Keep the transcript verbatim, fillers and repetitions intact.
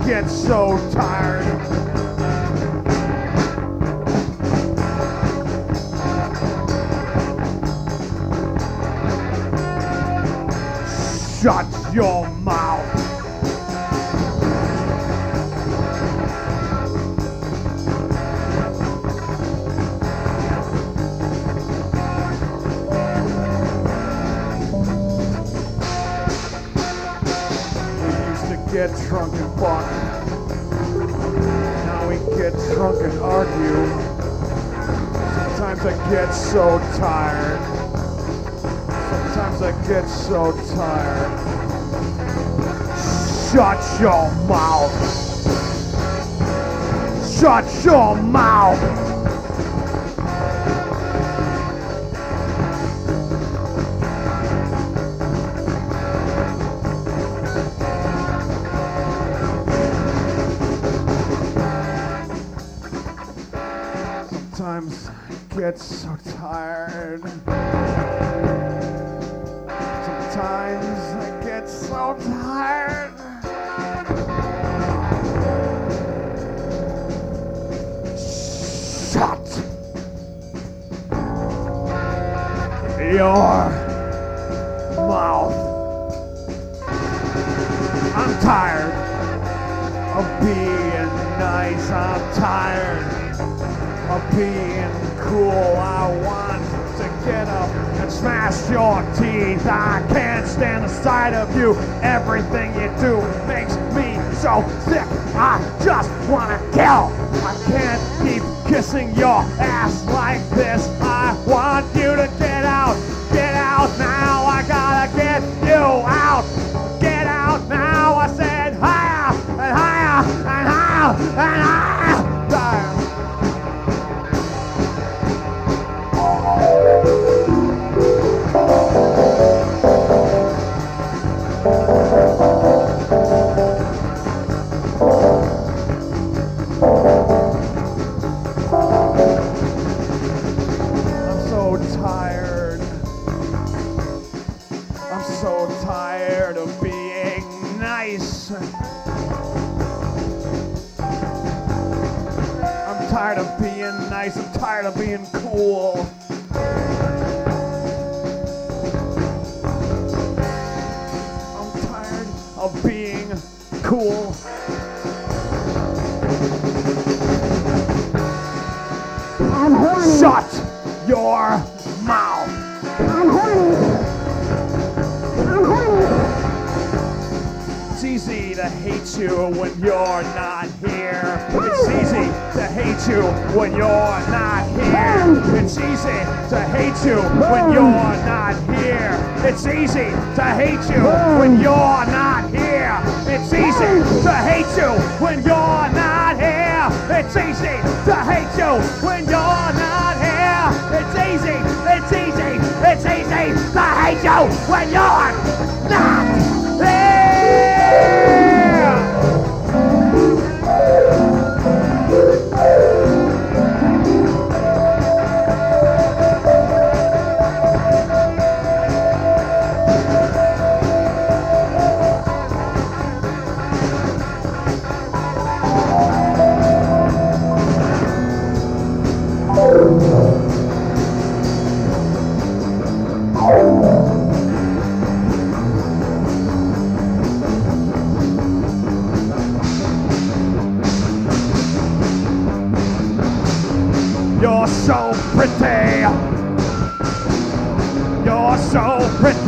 get so tired. Shut your mouth. Get drunk and fuck. Now we get drunk and argue. Sometimes I get so tired. Sometimes I get so tired. Shut your mouth. Shut your mouth. Sometimes I get so tired. Sometimes I get so tired. Shut your mouth. I'm tired of being nice. I'm tired of being cool. I want to get up and smash your teeth. I can't stand the sight of you. Everything you do makes me so sick. I just wanna kill. I can't keep kissing your ass like this. I want you to get out. Get out now. I gotta get you out. Get out now. I said higher and higher and higher and higher. Tired. I'm so tired. I'm so tired of being nice. I'm tired of being nice. I'm tired of being cool. I'm tired of being cool. I'm horny. Shut your mouth. I'm horny. I'm horny. It's easy to hate you when you're not here. It's easy to hate you when you're not here. It's easy to hate you when you're not here. It's easy to hate you when you're not here. It's easy to hate you when you're not here. It's easy to hate you when you're not here. It's easy, it's easy, it's easy to hate you when you're not here. You're so pretty. You're so pretty.